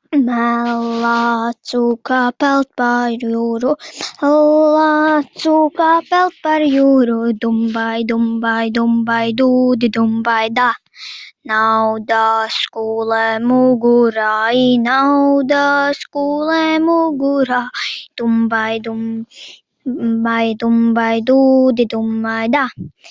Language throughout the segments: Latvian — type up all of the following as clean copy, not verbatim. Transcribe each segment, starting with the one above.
Melā cūka peld par jūru, melā cūka peld par jūru, dumbai, dumbai, dumbai, dūdi, dumbai, da. Nauda skūlē mugurā, nauda skūlē mugurā, dumbai, dumbai, dumbai, dūdi, dumbai, da.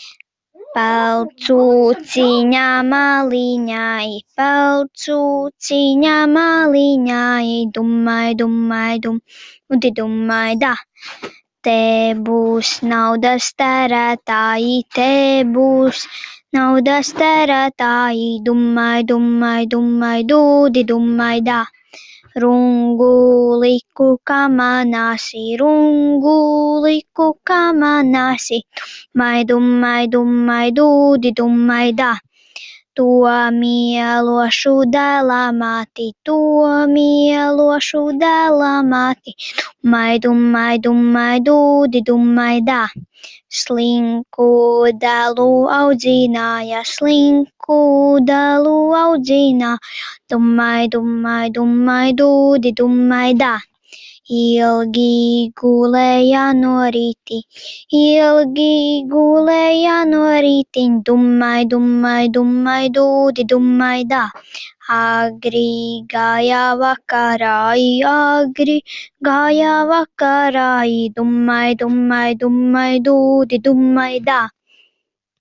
Pelcūciņa maliņai, pelcūciņa maliņai, dumai, dumai, dum, dumai, da. Te būs naudas tērētāji, te būs naudas tērētāji, dumai, dumai, dumai, dūdi, dumai, da. Runguliku kamanāsi, runguliku kamanāsi, dumai, dumai, dūdi, dumai, da. To mielošu dēlā māti, to mielošu dēlā māti, dumai, dumai, dumai, dūdi, dumai, da. Slinku dēlu audzināja, slinku dēlu audzināja, dumai, dumai, dumai, dūdi, dumai, da. Ilgi gulēja no rīti, ilgi gulēja no rītiņ, dumai, dumai, dumai, dūdi, dumai, da. Agri gāja vakarā, agri gāja vakarā, dumai, dumai, dumai, dūdi, dumai, da.